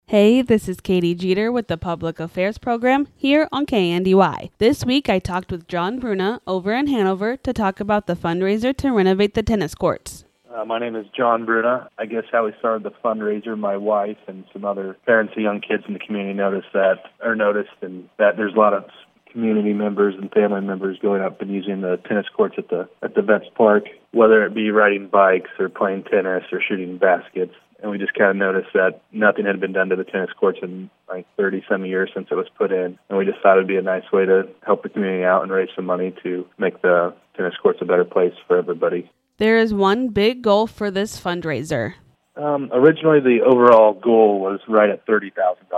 Hey, this is Katie Jeter with the Public Affairs Program here on KNDY. This week I talked with John Bruna over in Hanover to talk about the fundraiser to renovate the tennis courts. My name is John Bruna. I guess how we started the fundraiser, my wife and some other parents of young kids in the community noticed that there's a lot of community members and family members going up and using the tennis courts at the Vets Park, whether it be riding bikes or playing tennis or shooting baskets. And we just kind of noticed that nothing had been done to the tennis courts in like 30-some years since it was put in. And we just thought it would be a nice way to help the community out and raise some money to make the tennis courts a better place for everybody. There is one big goal for this fundraiser. Originally, the overall goal was right at $30,000,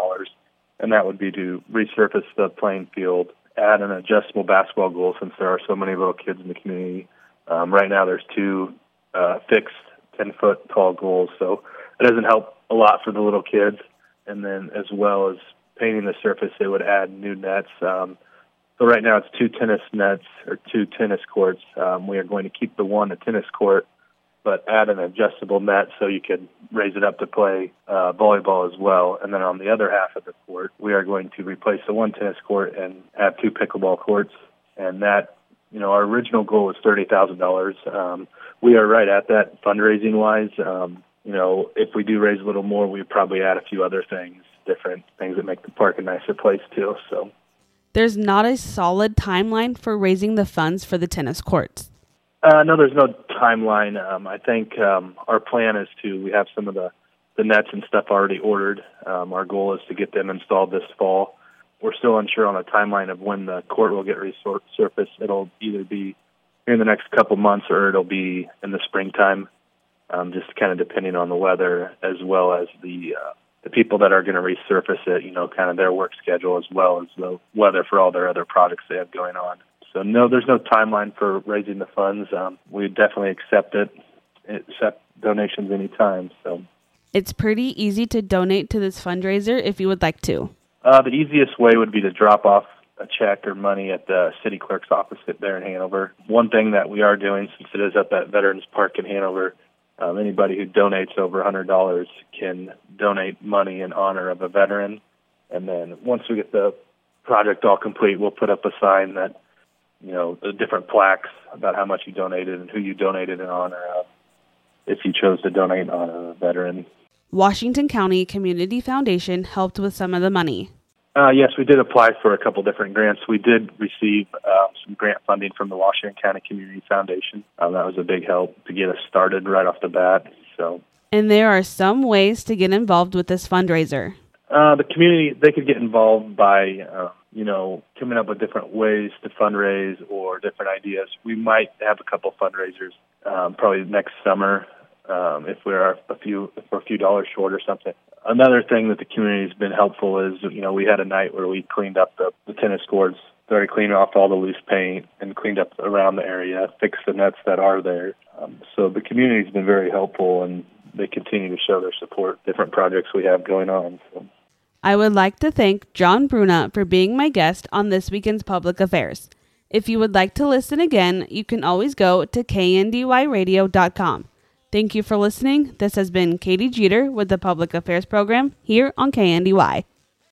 and that would be to resurface the playing field, add an adjustable basketball goal since there are so many little kids in the community. Right now, there's two fixed 10-foot tall goals, so it doesn't help a lot for the little kids. And then as well as painting the surface, it would add new nets. So right now it's two tennis nets or two tennis courts. We are going to keep the one a tennis court, but add an adjustable net so you can raise it up to play volleyball as well. And then on the other half of the court, we are going to replace the one tennis court and add two pickleball courts. And that, our original goal was $30,000. We are right at that fundraising-wise. If we do raise a little more, we would probably add a few other things, different things that make the park a nicer place too. So there's not a solid timeline for raising the funds for the tennis courts. No, there's no timeline. I think our plan is we have some of the nets and stuff already ordered. Our goal is to get them installed this fall. We're still unsure on a timeline of when the court will get resurfaced. It'll either be here in the next couple months or it'll be in the springtime, just kind of depending on the weather as well as the people that are going to resurface it, kind of their work schedule as well as the weather for all their other projects they have going on. So no, there's no timeline for raising the funds. We definitely accept donations anytime. So it's pretty easy to donate to this fundraiser if you would like to. The easiest way would be to drop off a check or money at the city clerk's office there in Hanover. One thing that we are doing, since it is at that Veterans Park in Hanover, anybody who donates over $100 can donate money in honor of a veteran. And then once we get the project all complete, we'll put up a sign that, the different plaques about how much you donated and who you donated in honor of, if you chose to donate in honor of a veteran. Washington County Community Foundation helped with some of the money. Yes, we did apply for a couple different grants. We did receive some grant funding from the Washington County Community Foundation. That was a big help to get us started right off the bat. And there are some ways to get involved with this fundraiser. The community, they could get involved by, coming up with different ways to fundraise or different ideas. We might have a couple fundraisers probably next summer if we're a few dollars short or something. Another thing that the community has been helpful is, we had a night where we cleaned up the tennis courts, started cleaning off all the loose paint and cleaned up around the area, fixed the nets that are there. So the community has been very helpful, and they continue to show their support, different projects we have going on. So I would like to thank John Bruna for being my guest on this weekend's Public Affairs. If you would like to listen again, you can always go to kndyradio.com. Thank you for listening. This has been Katie Jeter with the Public Affairs Program here on KNDY.